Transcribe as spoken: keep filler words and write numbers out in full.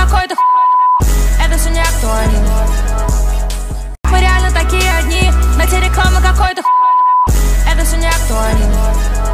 какой-то это все не актуально. Мы реально такие одни, на те рекламы какой-то это все не актуально.